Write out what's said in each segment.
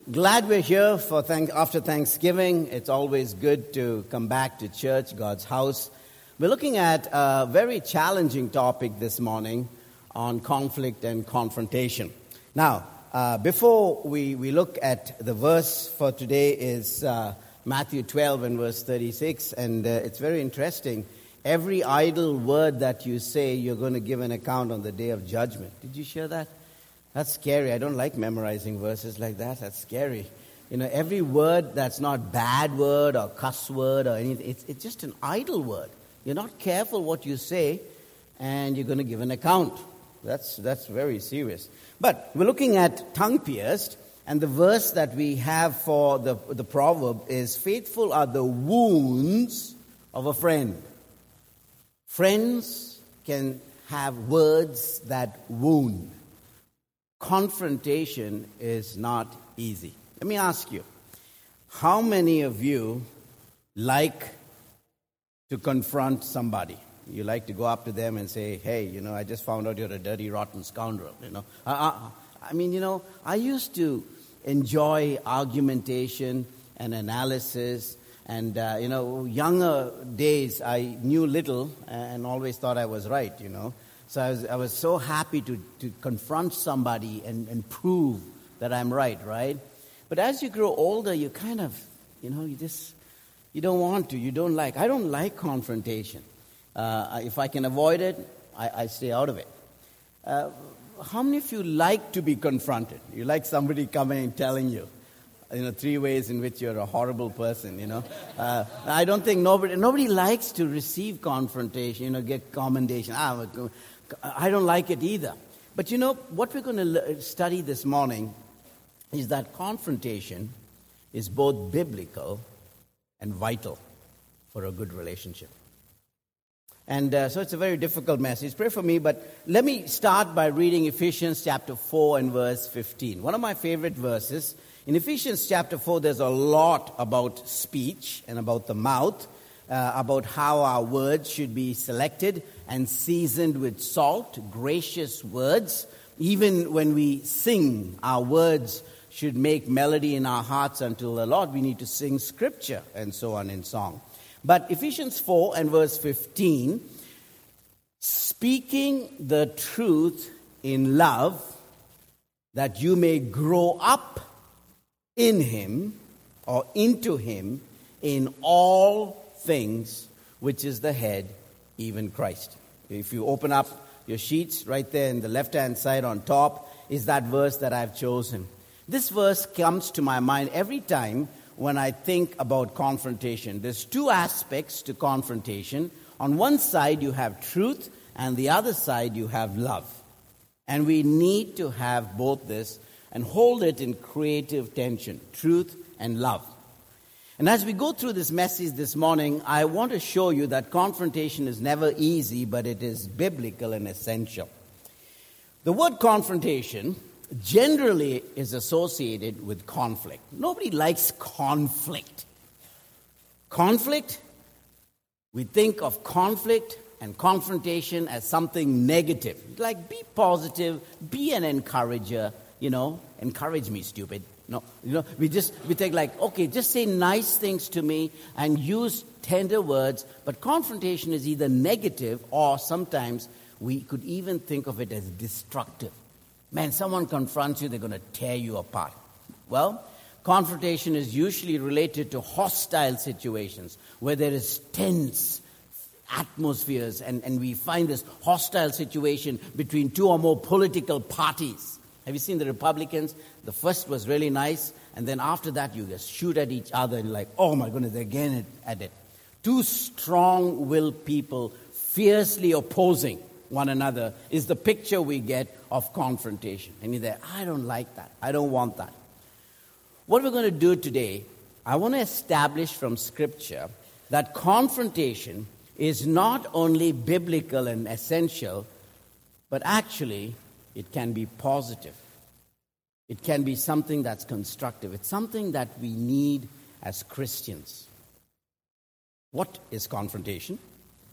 Glad we're here for after Thanksgiving. It's always good to come back to church, God's house. We're looking at a very challenging topic this morning on conflict and confrontation. Now, before we look at the verse for today is Matthew 12 and verse 36, and it's very interesting. Every idle word that you say, you're going to give an account on the day of judgment. Did you hear that? That's scary. I don't like memorizing verses like that. That's scary. You know, every word that's not bad word or cuss word or anything, it's just an idle word. You're not careful what you say, and you're going to give an account. That's very serious. But we're looking at tongue-pierced, and the verse that we have for the proverb is, faithful are the wounds of a friend. Friends can have words that wound. Confrontation is not easy. Let me ask you, how many of you like to confront somebody? You like to go up to them and say, hey, you know, I just found out you're a dirty, rotten scoundrel, you know. I used to enjoy argumentation and analysis. And, younger days, I knew little and always thought I was right, you know. So I was so happy to confront somebody and prove that I'm right? But as you grow older, you kind of, you don't want to, you don't like. I don't like confrontation. If I can avoid it, I stay out of it. How many of you like to be confronted? You like somebody coming and telling you, 3 ways in which you're a horrible person, I don't think nobody likes to receive confrontation, get commendation. I don't like it either. But what we're going to study this morning is that confrontation is both biblical and vital for a good relationship. And so it's a very difficult message. Pray for me, but let me start by reading Ephesians chapter 4 and verse 15. One of my favorite verses. In Ephesians chapter 4, there's a lot about speech and about the mouth, about how our words should be selected and seasoned with salt, gracious words. Even when we sing, our words should make melody in our hearts until the Lord. We need to sing scripture and so on in song. But Ephesians 4 and verse 15, speaking the truth in love, that you may grow up in him or into him in all things, which is the head, even Christ. If you open up your sheets, right there in the left-hand side on top is that verse that I've chosen. This verse comes to my mind every time when I think about confrontation. There's two aspects to confrontation. On one side you have truth, and the other side you have love. And we need to have both this and hold it in creative tension, truth and love. And as we go through this message this morning, I want to show you that confrontation is never easy, but it is biblical and essential. The word confrontation generally is associated with conflict. Nobody likes conflict. Conflict, we think of conflict and confrontation as something negative. Like, be positive, be an encourager, encourage me, stupid. No, we think like, okay, just say nice things to me and use tender words. But confrontation is either negative or sometimes we could even think of it as destructive. Man, someone confronts you, they're going to tear you apart. Well, confrontation is usually related to hostile situations where there is tense atmospheres and we find this hostile situation between two or more political parties. Have you seen the Republicans? The first was really nice, and then after that you just shoot at each other and like, oh my goodness, they're again at it. Two strong-willed people fiercely opposing one another is the picture we get of confrontation. And you're there, I don't like that. I don't want that. What we're going to do today, I want to establish from Scripture that confrontation is not only biblical and essential, but actually it can be positive. It can be something that's constructive. It's something that we need as Christians. What is confrontation?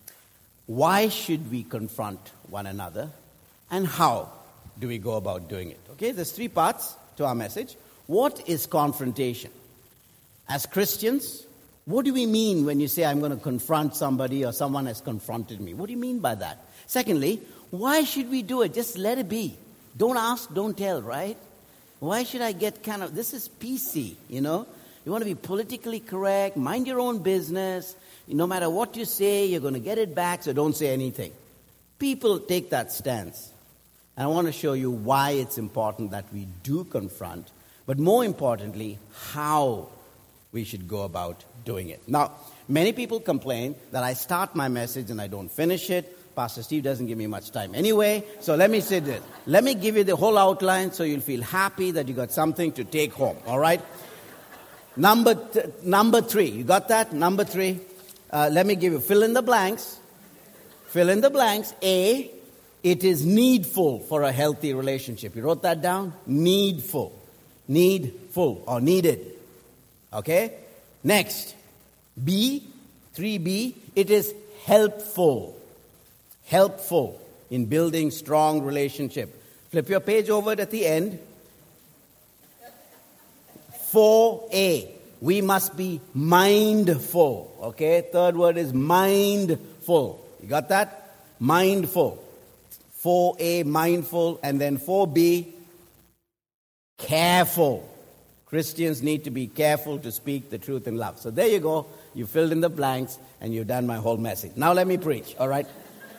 Why should we confront one another? And how do we go about doing it? Okay, there's 3 parts to our message. What is confrontation? As Christians, what do we mean when you say, I'm going to confront somebody or someone has confronted me? What do you mean by that? Secondly, why should we do it? Just let it be. Don't ask, don't tell, right? Why should I get this is PC, you know? You want to be politically correct, mind your own business. No matter what you say, you're going to get it back, so don't say anything. People take that stance. And I want to show you why it's important that we do confront, but more importantly, how we should go about doing it. Now, many people complain that I start my message and I don't finish it. Pastor Steve doesn't give me much time anyway, so let me say this. Let me give you the whole outline so you'll feel happy that you got something to take home, all right? Number 3, you got that? Number 3, let me give you, fill in the blanks. Fill in the blanks. A, it is needful for a healthy relationship. You wrote that down? Needful. Needful or needed. Okay? Next, B, 3B, it is helpful. Helpful in building strong relationship. Flip your page over at the end. 4A, we must be mindful. Okay? Third word is mindful. You got that? Mindful. 4A, mindful. And then 4B, careful. Christians need to be careful to speak the truth in love. So there you go. You filled in the blanks and you've done my whole message. Now let me preach, all right?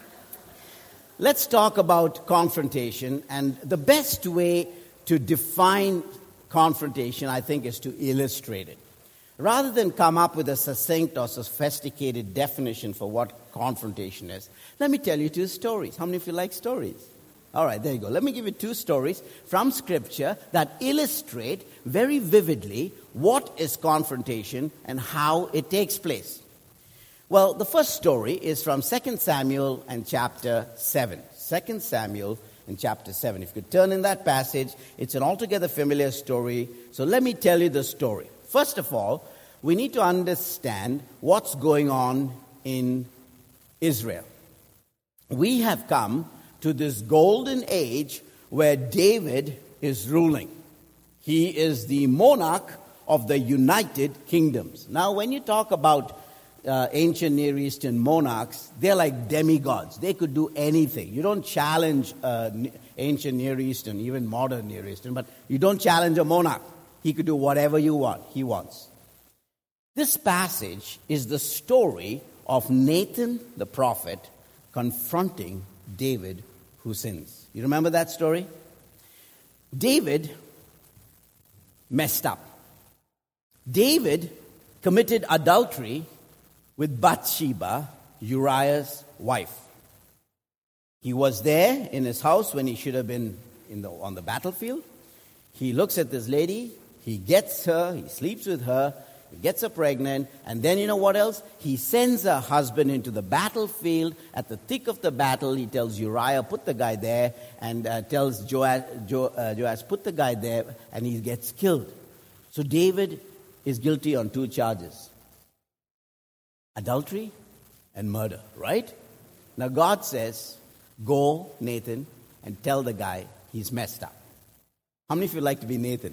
Let's talk about confrontation. And the best way to define confrontation, I think, is to illustrate it. Rather than come up with a succinct or sophisticated definition for what confrontation is, let me tell you 2 stories. How many of you like stories? All right, there you go. Let me give you 2 stories from Scripture that illustrate very vividly what is confrontation and how it takes place. Well, the first story is from 2 Samuel and chapter 7. 2 Samuel and chapter 7. If you could turn in that passage, it's an altogether familiar story. So let me tell you the story. First of all, we need to understand what's going on in Israel. We have come to this golden age where David is ruling. He is the monarch of the United Kingdoms. Now, when you talk about ancient Near Eastern monarchs, they're like demigods. They could do anything. You don't challenge ancient Near Eastern, even modern Near Eastern, but you don't challenge a monarch. He could do whatever he wants. This passage is the story of Nathan the prophet confronting David who sins. You remember that story? David messed up. David committed adultery with Bathsheba, Uriah's wife. He was there in his house when he should have been on the battlefield. He looks at this lady, he gets her, he sleeps with her, he gets her pregnant, and then you know what else? He sends her husband into the battlefield. At the thick of the battle, he tells Uriah, put the guy there, and tells Joash, put the guy there, and he gets killed. So David is guilty on 2 charges. Adultery and murder, right? Now God says, go, Nathan, and tell the guy he's messed up. How many of you like to be Nathan?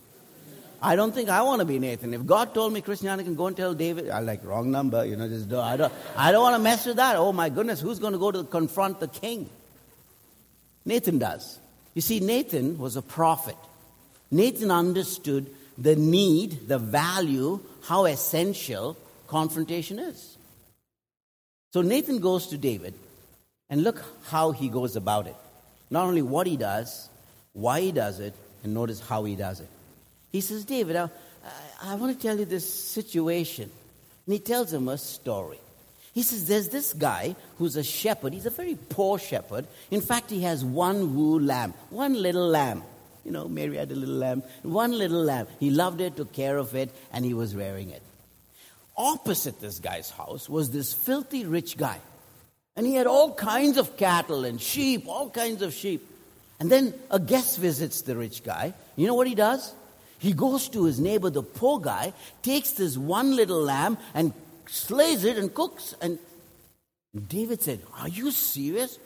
I don't think I want to be Nathan. If God told me, Christiana can go and tell David, I like wrong number, just I don't want to mess with that. Oh my goodness, who's going to go to confront the king? Nathan does. You see, Nathan was a prophet. Nathan understood the need, the value, how essential confrontation is. So Nathan goes to David, and look how he goes about it. Not only what he does, why he does it, and notice how he does it. He says, David, I want to tell you this situation. And he tells him a story. He says, there's this guy who's a shepherd. He's a very poor shepherd. In fact, he has one lamb, one little lamb. Mary had a little lamb. One little lamb. He loved it, took care of it, and he was rearing it. Opposite this guy's house was this filthy rich guy. And he had all kinds of cattle and sheep, all kinds of sheep. And then a guest visits the rich guy. You know what he does? He goes to his neighbor, the poor guy, takes this one little lamb and slays it and cooks. And David said, are you serious?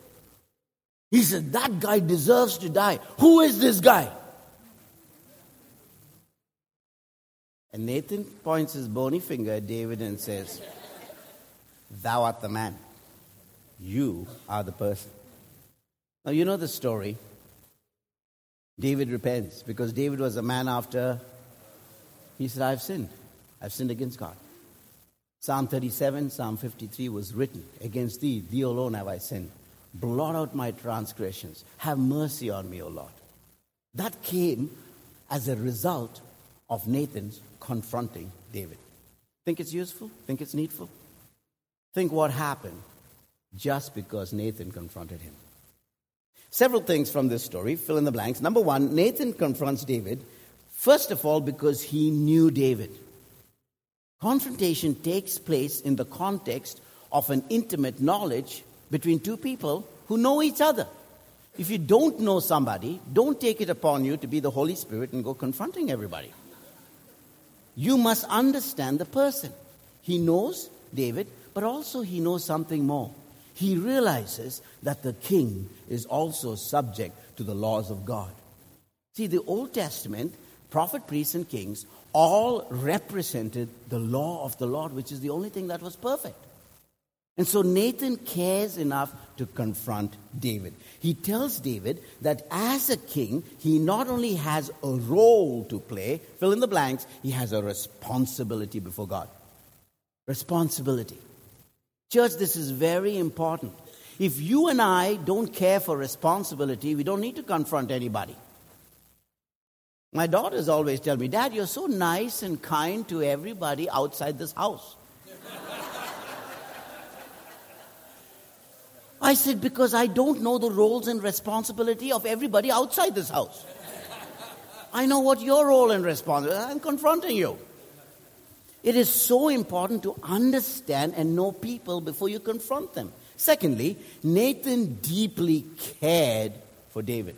He said, that guy deserves to die. Who is this guy? And Nathan points his bony finger at David and says, "Thou art the man. You are the person." Now, you know the story. David repents because David was a man after, he said, I've sinned. I've sinned against God. Psalm 37, Psalm 53 was written, "Against thee, thee alone have I sinned. Blot out my transgressions. Have mercy on me, O Lord." That came as a result of Nathan's confronting David. Think it's useful? Think it's needful? Think what happened just because Nathan confronted him. Several things from this story, fill in the blanks. Number one, Nathan confronts David, first of all, because he knew David. Confrontation takes place in the context of an intimate knowledge between two people who know each other. If you don't know somebody, don't take it upon you to be the Holy Spirit and go confronting everybody. You must understand the person. He knows David, but also he knows something more. He realizes that the king is also subject to the laws of God. See, the Old Testament, prophet, priests, and kings all represented the law of the Lord, which is the only thing that was perfect. And so Nathan cares enough to confront David. He tells David that as a king, he not only has a role to play, fill in the blanks, he has a responsibility before God. Responsibility. Church, this is very important. If you and I don't care for responsibility, we don't need to confront anybody. My daughters always tell me, "Dad, you're so nice and kind to everybody outside this house." I said, because I don't know the roles and responsibility of everybody outside this house. I know what your role and responsibility. I'm confronting you. It is so important to understand and know people before you confront them. Secondly, Nathan deeply cared for David.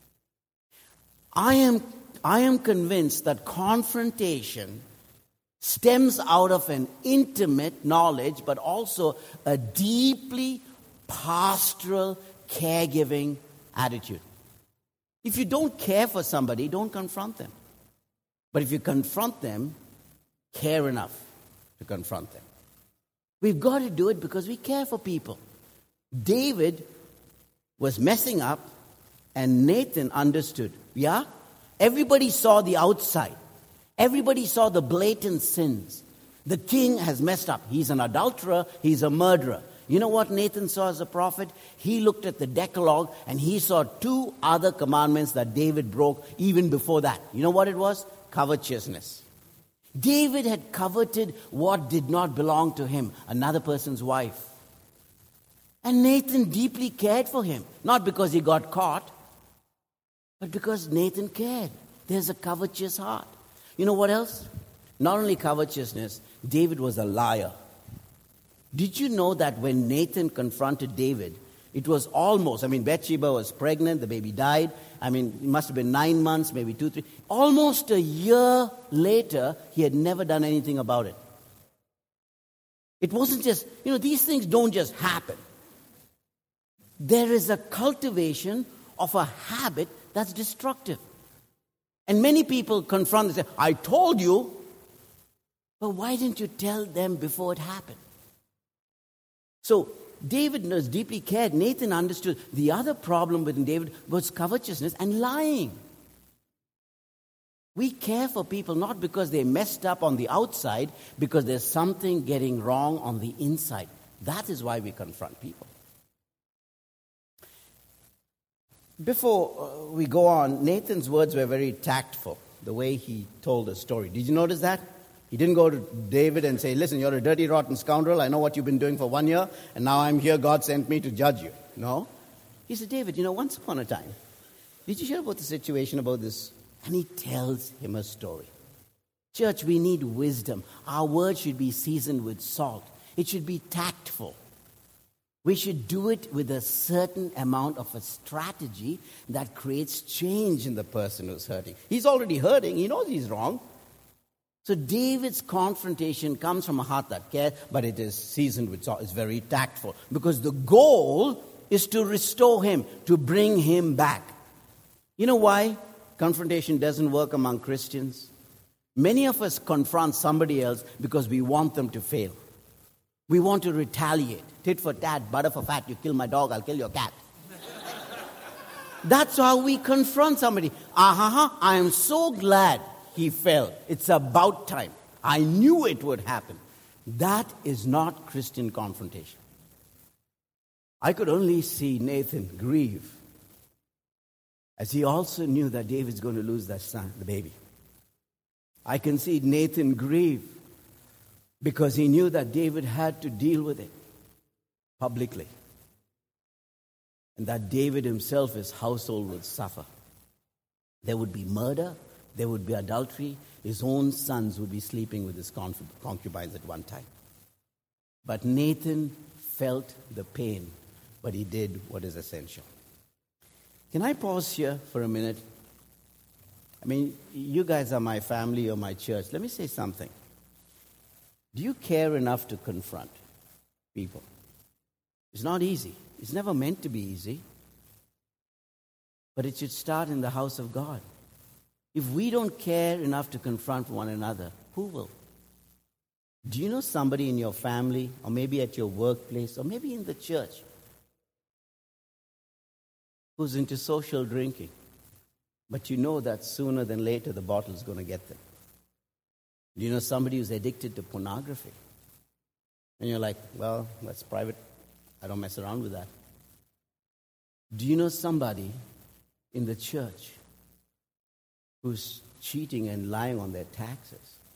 I am convinced that confrontation stems out of an intimate knowledge, but also a deeply pastoral, caregiving attitude. If you don't care for somebody, don't confront them. But if you confront them, care enough to confront them. We've got to do it because we care for people. David was messing up, and Nathan understood. Yeah? Everybody saw the outside. Everybody saw the blatant sins. The king has messed up. He's an adulterer. He's a murderer. You know what Nathan saw as a prophet? He looked at the Decalogue and he saw two other commandments that David broke even before that. You know what it was? Covetousness. David had coveted what did not belong to him, another person's wife. And Nathan deeply cared for him. Not because he got caught, but because Nathan cared. There's a covetous heart. You know what else? Not only covetousness, David was a liar. Did you know that when Nathan confronted David, it was almost, Bathsheba was pregnant, the baby died. It must have been 9 months, maybe 2, 3. Almost a year later, he had never done anything about it. It wasn't just, these things don't just happen. There is a cultivation of a habit that's destructive. And many people confront and say, "I told you," but why didn't you tell them before it happened? So David was deeply cared. Nathan understood. The other problem with David was covetousness and lying. We care for people not because they messed up on the outside, because there's something getting wrong on the inside. That is why we confront people. Before we go on, Nathan's words were very tactful, the way he told the story. Did you notice that? He didn't go to David and say, "Listen, you're a dirty, rotten scoundrel. I know what you've been doing for 1 year, and now I'm here. God sent me to judge you." No. He said, "David, once upon a time, did you hear about the situation about this?" And he tells him a story. Church, we need wisdom. Our words should be seasoned with salt. It should be tactful. We should do it with a certain amount of a strategy that creates change in the person who's hurting. He's already hurting. He knows he's wrong. So David's confrontation comes from a heart that cares, but it is seasoned with salt. It's very tactful. Because the goal is to restore him, to bring him back. You know why confrontation doesn't work among Christians? Many of us confront somebody else because we want them to fail. We want to retaliate. Tit for tat, butter for fat. You kill my dog, I'll kill your cat. That's how we confront somebody. I am so glad he fell. It's about time. I knew it would happen. That is not Christian confrontation. I could only see Nathan grieve, as he also knew that David's going to lose that son, the baby. I can see Nathan grieve because he knew that David had to deal with it publicly, and that David himself, his household, would suffer. There would be murder, there would be adultery, his own sons would be sleeping with his concubines at one time. But Nathan felt the pain, but he did what is essential. Can I pause here for a minute? I mean, you guys are my family or my church. Let me say something. Do you care enough to confront people? It's not easy. It's never meant to be easy. But it should start in the house of God. If we don't care enough to confront one another, who will? Do you know somebody in your family, or maybe at your workplace, or maybe in the church, who's into social drinking, but you know that sooner than later the bottle is going to get them? Do you know somebody who's addicted to pornography? And you're like, well, that's private. I don't mess around with that. Do you know somebody in the church who's cheating and lying on their taxes?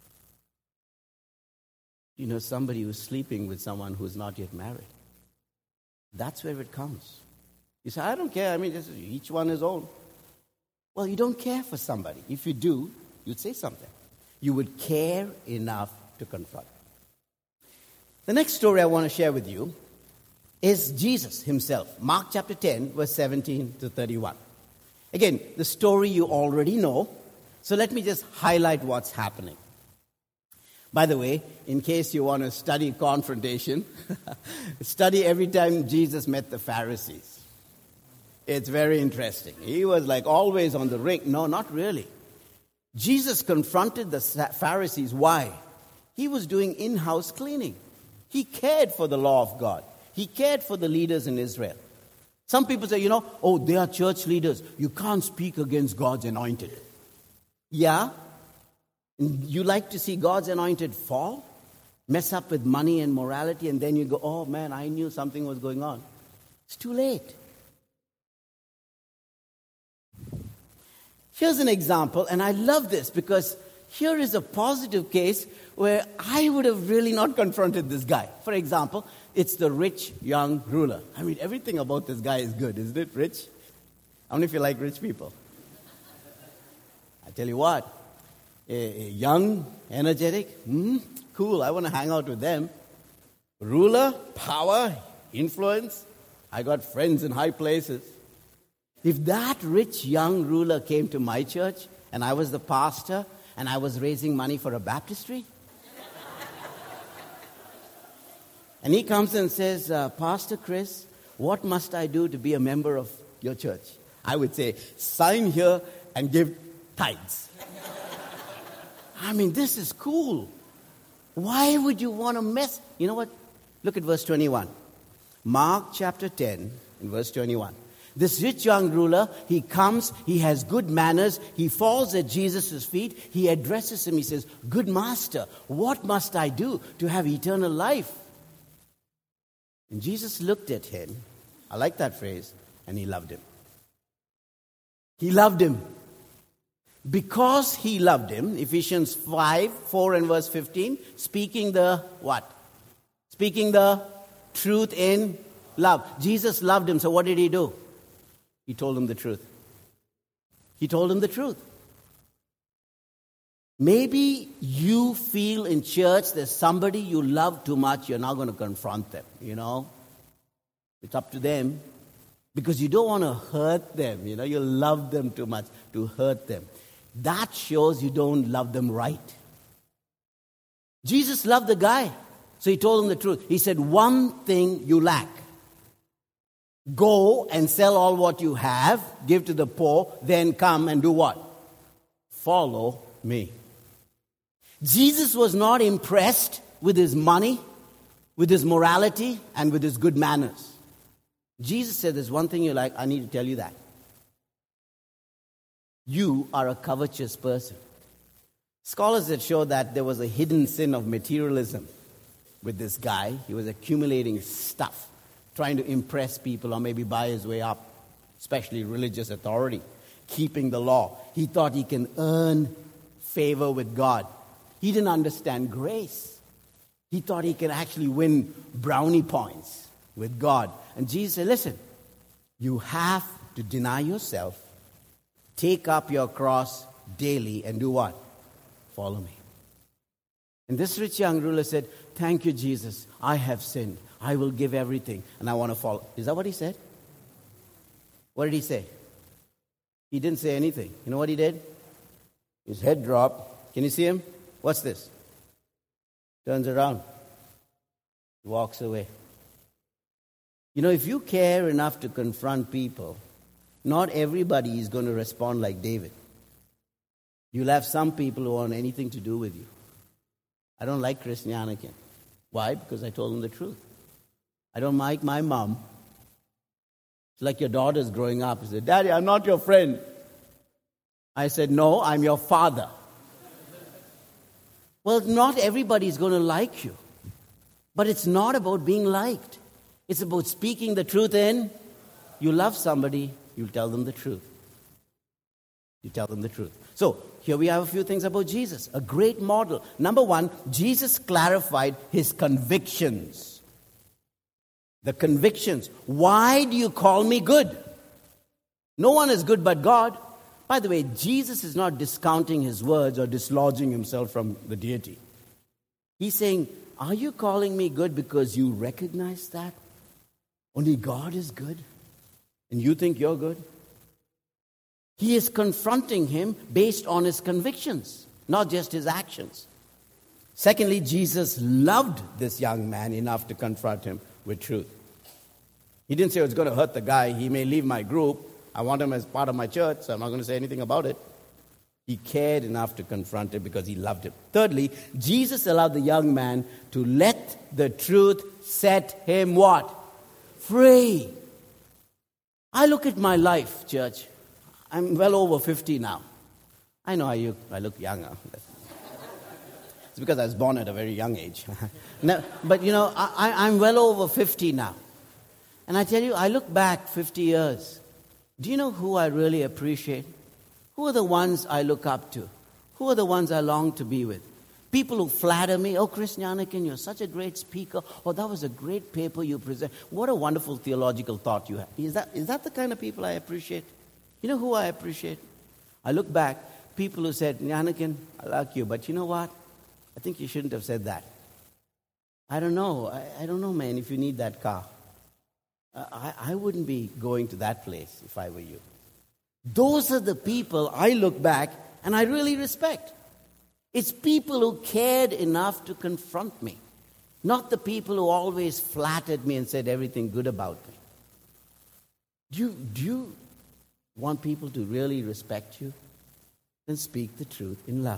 Do you know somebody who's sleeping with someone who's not yet married? That's where it comes. You say, I don't care. I mean, just each one his own. Well, you don't care for somebody. If you do, you'd say something. You would care enough to confront. The next story I want to share with you is Jesus himself. Mark chapter 10, verse 17 to 31. Again, the story you already know. So let me just highlight what's happening. By the way, in case you want to study confrontation, study every time Jesus met the Pharisees. It's very interesting. He was like always on the ring. No, not really. Jesus confronted the Pharisees. Why? He was doing in-house cleaning. He cared for the law of God. He cared for the leaders in Israel. Some people say, they are church leaders. You can't speak against God's anointed. Yeah? You like to see God's anointed fall? Mess up with money and morality, and then you go, oh man, I knew something was going on. It's too late. Here's an example, and I love this because here is a positive case where I would have really not confronted this guy. For example, it's the rich young ruler. I mean, everything about this guy is good, isn't it? Rich? How many of you like rich people? I tell you what, young, energetic, cool, I want to hang out with them. Ruler, power, influence, I got friends in high places. If that rich young ruler came to my church and I was the pastor and I was raising money for a baptistry, and he comes and says, Pastor Chris, what must I do to be a member of your church? I would say, sign here and give tithes. I mean, this is cool. Why would you want to mess? You know what? Look at verse 21. Mark chapter 10 and verse 21. This rich young ruler, he comes, he has good manners, he falls at Jesus' feet, he addresses him, he says, good master, what must I do to have eternal life? And Jesus looked at him, I like that phrase, and he loved him. He loved him. Because he loved him, Ephesians 4 and verse 15, speaking the what? Speaking the truth in love. Jesus loved him, so what did he do? He told him the truth. He told him the truth. Maybe you feel in church there's somebody you love too much, you're not going to confront them, It's up to them. Because you don't want to hurt them, you love them too much to hurt them. That shows you don't love them right. Jesus loved the guy, so he told him the truth. He said, one thing you lack. Go and sell all what you have, give to the poor, then come and do what? Follow me. Jesus was not impressed with his money, with his morality, and with his good manners. Jesus said, there's one thing you like, I need to tell you that. You are a covetous person. Scholars have shown that there was a hidden sin of materialism with this guy. He was accumulating stuff, trying to impress people or maybe buy his way up, especially religious authority, keeping the law. He thought he can earn favor with God. He didn't understand grace. He thought he could actually win brownie points with God. And Jesus said, listen, you have to deny yourself, take up your cross daily, and do what? Follow me. And this rich young ruler said, thank you, Jesus. I have sinned. I will give everything, and I want to follow. Is that what he said? What did he say? He didn't say anything. You know what he did? His head dropped. Can you see him? What's this? Turns around. Walks away. You know, if you care enough to confront people, not everybody is going to respond like David. You'll have some people who want anything to do with you. I don't like Christianity. Why? Because I told them the truth. I don't like my mom. It's like your daughter's growing up. She said, Daddy, I'm not your friend. I said, no, I'm your father. Well, not everybody is going to like you. But it's not about being liked. It's about speaking the truth in. You love somebody, you'll tell them the truth. You tell them the truth. So, here we have a few things about Jesus. A great model. Number one, Jesus clarified his convictions. The convictions. Why do you call me good? No one is good but God. By the way, Jesus is not discounting his words or dislodging himself from the deity. He's saying, are you calling me good because you recognize that only God is good and you think you're good? He is confronting him based on his convictions, not just his actions. Secondly, Jesus loved this young man enough to confront him with truth. He didn't say it's going to hurt the guy. He may leave my group. I want him as part of my church, so I'm not going to say anything about it. He cared enough to confront him because he loved him. Thirdly, Jesus allowed the young man to let the truth set him what? Free. I look at my life, church. I'm well over 50 now. I know I look younger. It's because I was born at a very young age. No, but you know, I'm well over 50 now. And I tell you, I look back 50 years. Do you know who I really appreciate? Who are the ones I look up to? Who are the ones I long to be with? People who flatter me. Oh, Chris Yanikin, you're such a great speaker. Oh, that was a great paper you present. What a wonderful theological thought you have. Is that the kind of people I appreciate? You know who I appreciate? I look back, people who said, Yanikin, I like you, but you know what? I think you shouldn't have said that. I don't know. I don't know, man, if you need that car. I wouldn't be going to that place if I were you. Those are the people I look back and I really respect. It's people who cared enough to confront me, not the people who always flattered me and said everything good about me. Do you want people to really respect you? Then speak the truth in love.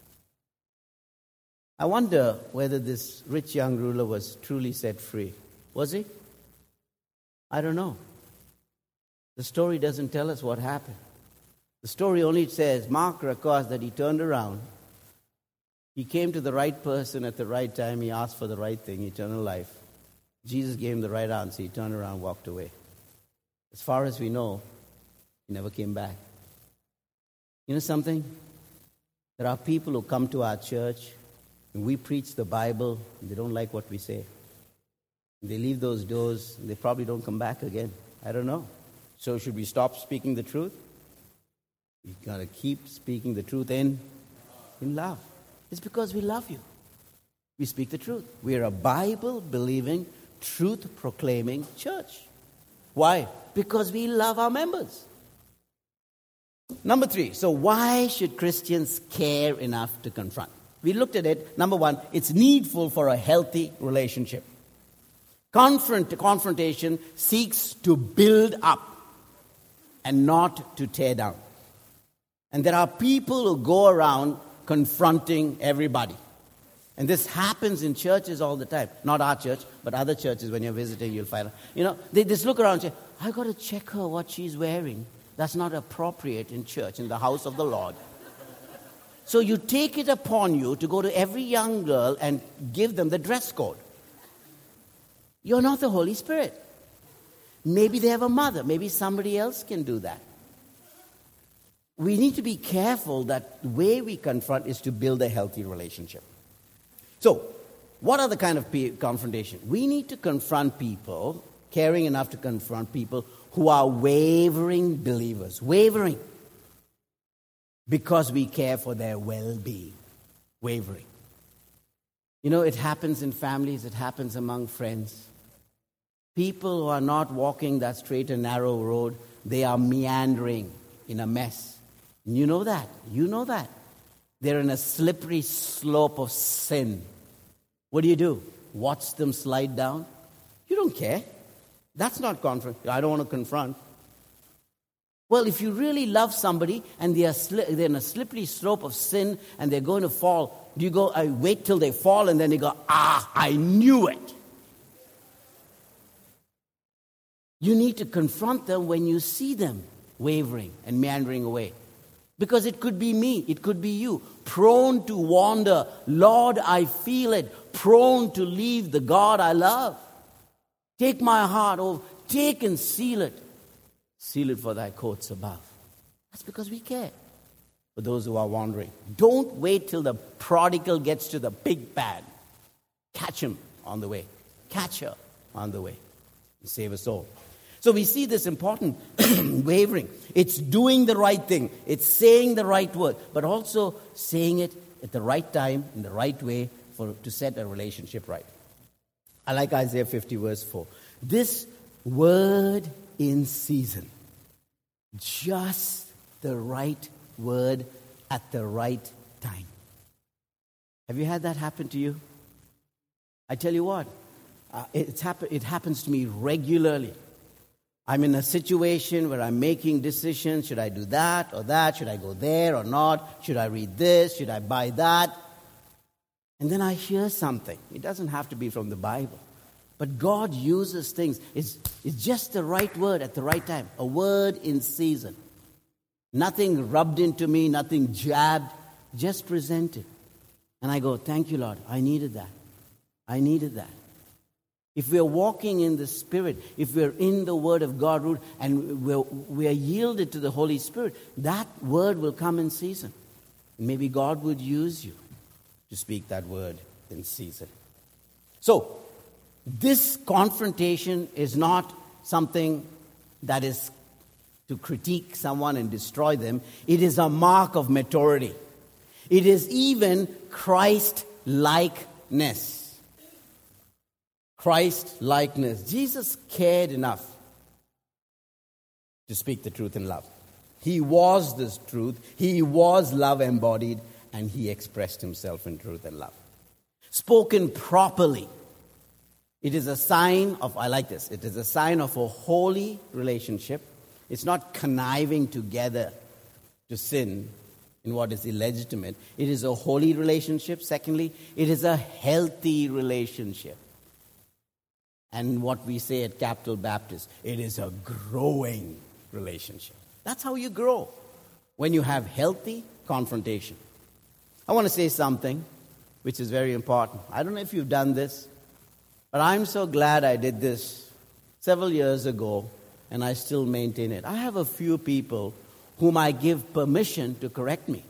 I wonder whether this rich young ruler was truly set free. Was he? I don't know. The story doesn't tell us what happened. The story only says, Mark records that he turned around. He came to the right person at the right time. He asked for the right thing, eternal life. Jesus gave him the right answer. He turned around, walked away. As far as we know, he never came back. You know something? There are people who come to our church and we preach the Bible and they don't like what we say. They leave those doors and they probably don't come back again. I don't know. So should we stop speaking the truth? We've got to keep speaking the truth in love. It's because we love you. We speak the truth. We're a Bible-believing, truth-proclaiming church. Why? Because we love our members. Number 3, so why should Christians care enough to confront? We looked at it. Number 1, it's needful for a healthy relationship. Confrontation seeks to build up and not to tear down. And there are people who go around confronting everybody. And this happens in churches all the time. Not our church, but other churches. When you're visiting, you'll find out. They just look around and say, I've got to check her what she's wearing. That's not appropriate in church, in the house of the Lord. So you take it upon you to go to every young girl and give them the dress code. You're not the Holy Spirit. Maybe they have a mother. Maybe somebody else can do that. We need to be careful that the way we confront is to build a healthy relationship. So, what are the kind of confrontation? We need to confront people, caring enough to confront people who are wavering believers. Wavering. Because we care for their well-being. Wavering. It happens in families. It happens among friends. People who are not walking that straight and narrow road, they are meandering in a mess. And you know that. You know that. They're in a slippery slope of sin. What do? Watch them slide down? You don't care. That's not confront. I don't want to confront. Well, if you really love somebody and they're in a slippery slope of sin and they're going to fall, do you go, I wait till they fall and then you go, I knew it. You need to confront them when you see them wavering and meandering away. Because it could be me, it could be you, prone to wander. Lord, I feel it, prone to leave the God I love. Take my heart, take and seal it. Seal it for thy courts above. That's because we care for those who are wandering. Don't wait till the prodigal gets to the big pad. Catch him on the way. Catch her on the way. And save a soul. So we see this important wavering. It's doing the right thing. It's saying the right word, but also saying it at the right time, in the right way, to set a relationship right. I like Isaiah 50 verse 4. This word in season. Just the right word at the right time. Have you had that happen to you? I tell you what, it happens to me regularly. I'm in a situation where I'm making decisions. Should I do that or that? Should I go there or not? Should I read this? Should I buy that? And then I hear something. It doesn't have to be from the Bible. But God uses things. It's just the right word at the right time. A word in season. Nothing rubbed into me, nothing jabbed, just presented. And I go, thank you, Lord. I needed that. I needed that. If we're walking in the Spirit, if we're in the Word of God and we're yielded to the Holy Spirit, that word will come in season. Maybe God would use you to speak that word in season. So, this confrontation is not something that is to critique someone and destroy them. It is a mark of maturity. It is even Christ-likeness. Christ-likeness. Jesus cared enough to speak the truth in love. He was this truth. He was love embodied, and he expressed himself in truth and love. Spoken properly. It is a sign of, I like this, it is a sign of a holy relationship. It's not conniving together to sin in what is illegitimate. It is a holy relationship. Secondly, it is a healthy relationship. And what we say at Capital Baptist, it is a growing relationship. That's how you grow, when you have healthy confrontation. I want to say something which is very important. I don't know if you've done this, but I'm so glad I did this several years ago, and I still maintain it. I have a few people whom I give permission to correct me.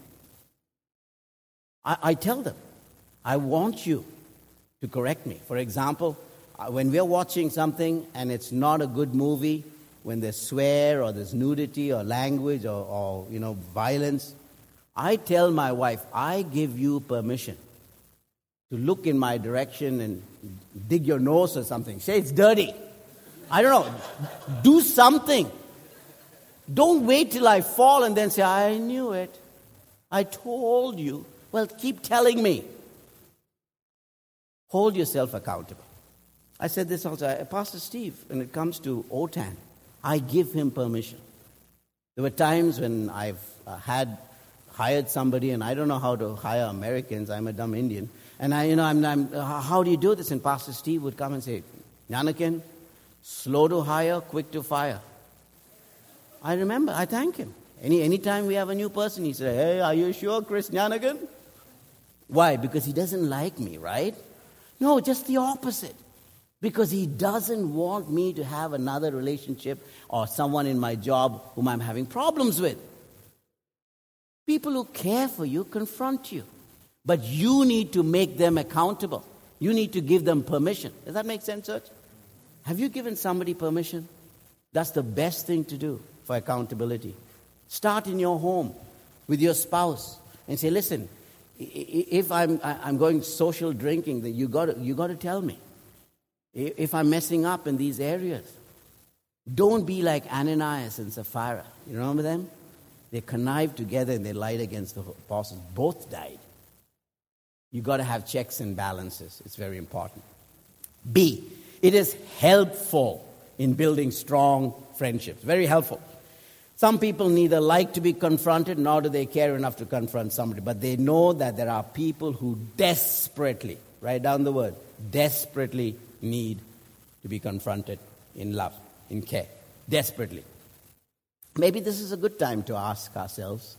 I tell them, I want you to correct me. For example, when we're watching something and it's not a good movie, when there's swear or there's nudity or language or violence, I tell my wife, I give you permission to look in my direction and dig your nose or something. Say it's dirty. I don't know. Do something. Don't wait till I fall and then say, I knew it. I told you. Well, keep telling me. Hold yourself accountable. I said this also. Pastor Steve, when it comes to OTAN, I give him permission. There were times when I've had hired somebody, and I don't know how to hire Americans. I'm a dumb Indian. And how do you do this? And Pastor Steve would come and say, Nyanakin, slow to hire, quick to fire. I remember, I thank him. Anytime we have a new person, he said, hey, are you sure, Chris Nyanakin? Why? Because he doesn't like me, right? No, just the opposite. Because he doesn't want me to have another relationship or someone in my job whom I'm having problems with. People who care for you confront you. But you need to make them accountable. You need to give them permission. Does that make sense, church? Have you given somebody permission? That's the best thing to do for accountability. Start in your home with your spouse and say, listen, if I'm going social drinking, you got to tell me. If I'm messing up in these areas, don't be like Ananias and Sapphira. You remember them? They connived together and they lied against the apostles. Both died. You got to have checks and balances. It's very important. B, it is helpful in building strong friendships. Very helpful. Some people neither like to be confronted nor do they care enough to confront somebody. But they know that there are people who desperately, write down the word, desperately need to be confronted in love, in care. Desperately. Maybe this is a good time to ask ourselves,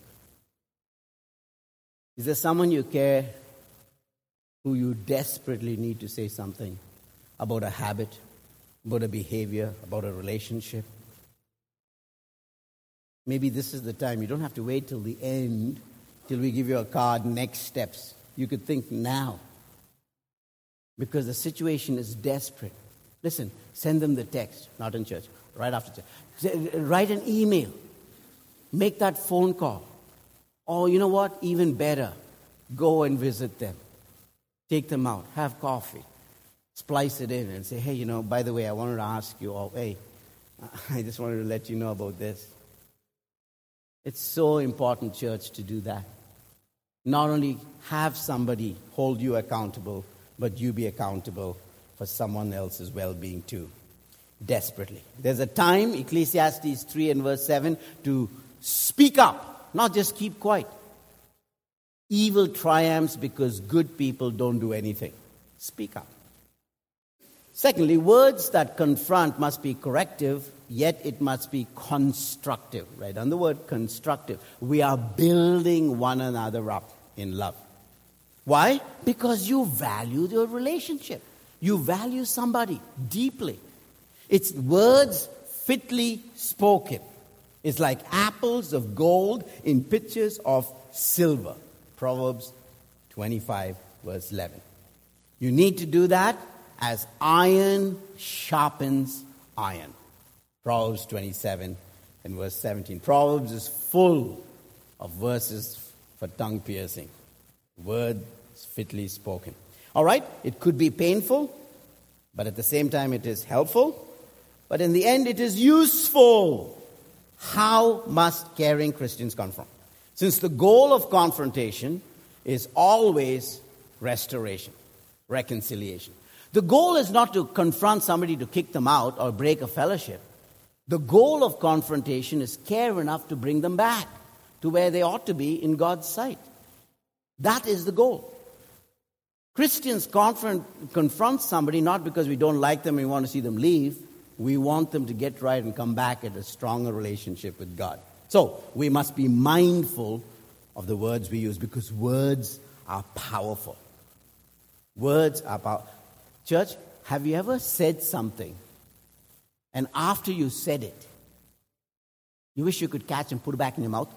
is there someone you care who you desperately need to say something about a habit, about a behavior, about a relationship? Maybe this is the time. You don't have to wait till the end, till we give you a card, next steps. You could think now. Because the situation is desperate. Listen, send them the text, not in church, right after church. Write an email. Make that phone call. Or you know what? Even better, go and visit them. Take them out. Have coffee. Splice it in and say, hey, by the way, I wanted to ask you all, hey, I just wanted to let you know about this. It's so important, church, to do that. Not only have somebody hold you accountable, but you be accountable for someone else's well-being too. Desperately. There's a time, Ecclesiastes 3 and verse 7, to speak up, not just keep quiet. Evil triumphs because good people don't do anything. Speak up. Secondly, words that confront must be corrective, yet it must be constructive. Right on the word constructive. We are building one another up in love. Why? Because you value your relationship. You value somebody deeply. It's words fitly spoken. It's like apples of gold in pitchers of silver. Proverbs 25, verse 11. You need to do that as iron sharpens iron. Proverbs 27 and verse 17. Proverbs is full of verses for tongue piercing. Words fitly spoken. All right, it could be painful, but at the same time it is helpful. But in the end it is useful. How must caring Christians confront? Since the goal of confrontation is always restoration, reconciliation. The goal is not to confront somebody to kick them out or break a fellowship. The goal of confrontation is care enough to bring them back to where they ought to be in God's sight. That is the goal. Christians confront somebody not because we don't like them and we want to see them leave. We want them to get right and come back at a stronger relationship with God. So, we must be mindful of the words we use because words are powerful. Words are powerful. Church, have you ever said something and after you said it, you wish you could catch and put it back in your mouth?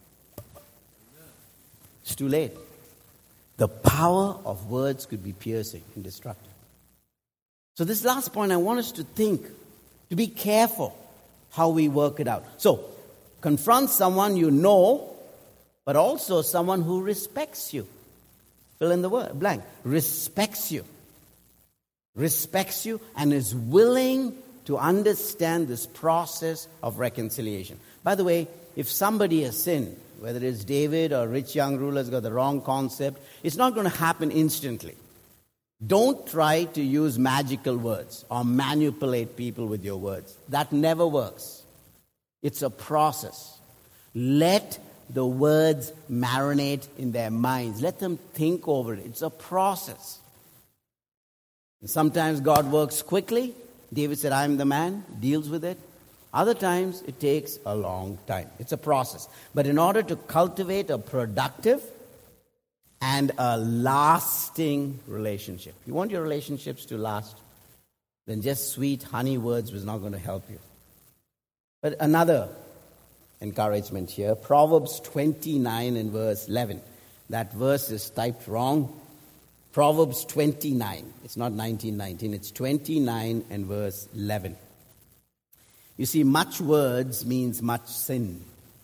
It's too late. The power of words could be piercing and destructive. So this last point, I want us to think, to be careful how we work it out. So, confront someone you know, but also someone who respects you. Fill in the word, blank. Respects you. Respects you and is willing to understand this process of reconciliation. By the way, if somebody has sinned, whether it's David or rich young ruler's got the wrong concept, it's not going to happen instantly. Don't try to use magical words or manipulate people with your words. That never works. It's a process. Let the words marinate in their minds. Let them think over it. It's a process. Sometimes God works quickly. David said, I'm the man, deals with it. Other times, it takes a long time. It's a process. But in order to cultivate a productive and a lasting relationship, you want your relationships to last, then just sweet honey words was not going to help you. But another encouragement here, Proverbs 29 and verse 11. That verse is typed wrong. Proverbs 29. It's not 1919. It's 29 and verse 11. You see, much words means much sin.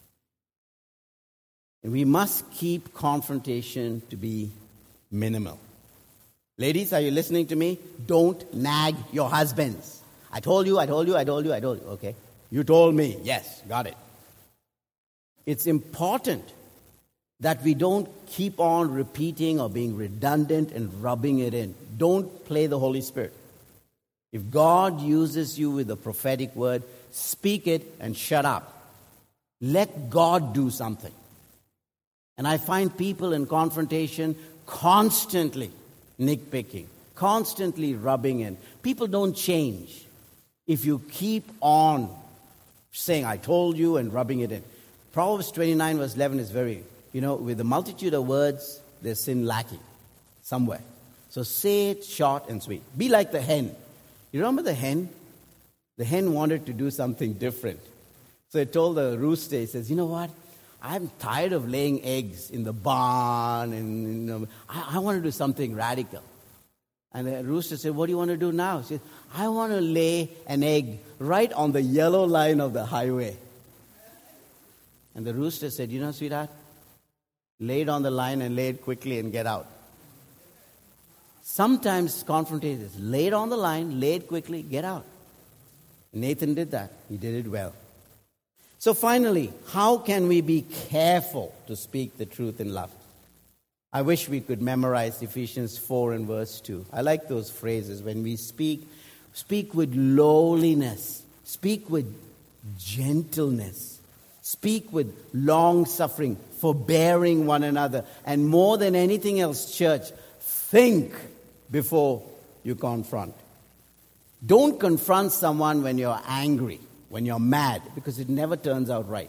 And we must keep confrontation to be minimal. Ladies, are you listening to me? Don't nag your husbands. I told you. Okay. You told me. Yes, got it. It's important that we don't keep on repeating or being redundant and rubbing it in. Don't play the Holy Spirit. If God uses you with a prophetic word, speak it and shut up. Let God do something. And I find people in confrontation constantly nitpicking, constantly rubbing in. People don't change if you keep on saying, I told you, and rubbing it in. Proverbs 29 verse 11 is very, with the multitude of words, there's sin lacking somewhere. So say it short and sweet. Be like the hen. You remember the hen? The hen wanted to do something different. So it told the rooster, it says, you know what? I'm tired of laying eggs in the barn, and I want to do something radical. And the rooster said, what do you want to do now? She said, I want to lay an egg right on the yellow line of the highway. And the rooster said, sweetheart, lay it on the line and lay it quickly and get out. Sometimes confrontation is lay it on the line, lay it quickly, get out. Nathan did that. He did it well. So finally, how can we be careful to speak the truth in love? I wish we could memorize Ephesians 4 and verse 2. I like those phrases. When we speak with lowliness, speak with gentleness, speak with long-suffering, forbearing one another, and more than anything else, church, think before you confront. Don't confront someone when you're angry, when you're mad, because it never turns out right.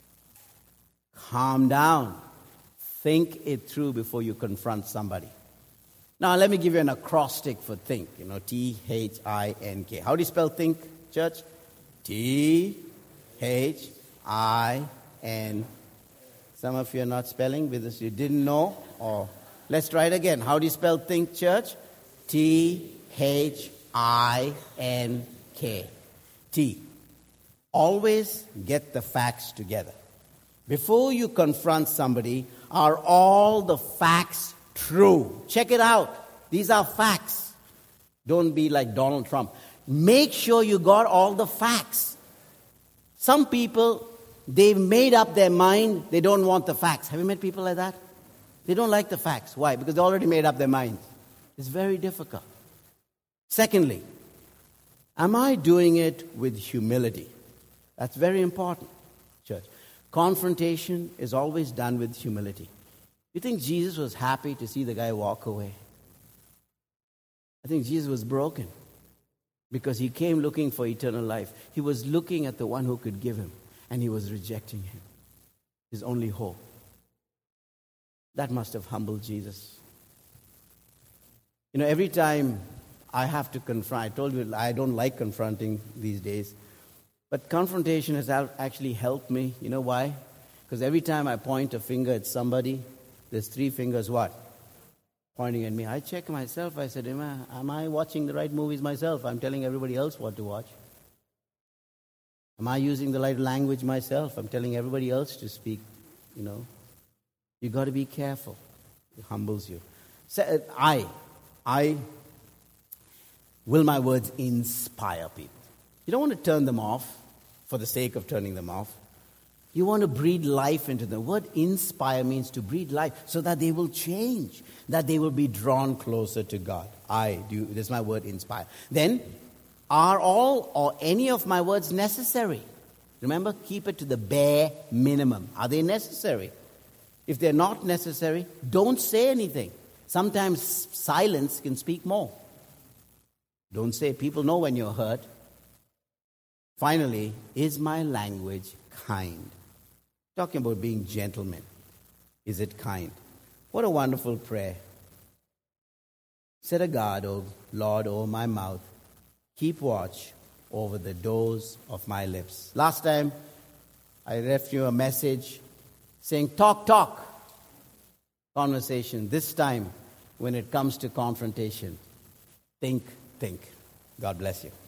Calm down. Think it through before you confront somebody. Now, let me give you an acrostic for think. T-H-I-N-K. How do you spell think, church? T-H-I-N. Some of you are not spelling because you didn't know. Or let's try it again. How do you spell think, church? T-H-I-N-K. T. Always get the facts together. Before you confront somebody, are all the facts true? Check it out. These are facts. Don't be like Donald Trump. Make sure you got all the facts. Some people, they've made up their mind. They don't want the facts. Have you met people like that? They don't like the facts. Why? Because they already made up their minds. It's very difficult. Secondly, am I doing it with humility? That's very important, church. Confrontation is always done with humility. You think Jesus was happy to see the guy walk away? I think Jesus was broken because he came looking for eternal life. He was looking at the one who could give him, and he was rejecting him, his only hope. That must have humbled Jesus. Every time I have to confront, I told you I don't like confronting these days. But confrontation has actually helped me. You know why? Because every time I point a finger at somebody, there's three fingers what? Pointing at me. I check myself. I said, am I watching the right movies myself? I'm telling everybody else what to watch. Am I using the right language myself? I'm telling everybody else to speak. You got to be careful. It humbles you. So, will my words inspire people? You don't want to turn them off for the sake of turning them off. You want to breathe life into them. The word inspire means to breathe life so that they will change, that they will be drawn closer to God. This is my word, inspire. Then, are all or any of my words necessary? Remember, keep it to the bare minimum. Are they necessary? If they're not necessary, don't say anything. Sometimes silence can speak more. Don't say, people know when you're hurt. Finally, is my language kind? Talking about being gentlemen. Is it kind? What a wonderful prayer. Set a guard, O Lord, over my mouth. Keep watch over the doors of my lips. Last time, I left you a message saying, talk. Conversation. This time, when it comes to confrontation, think. God bless you.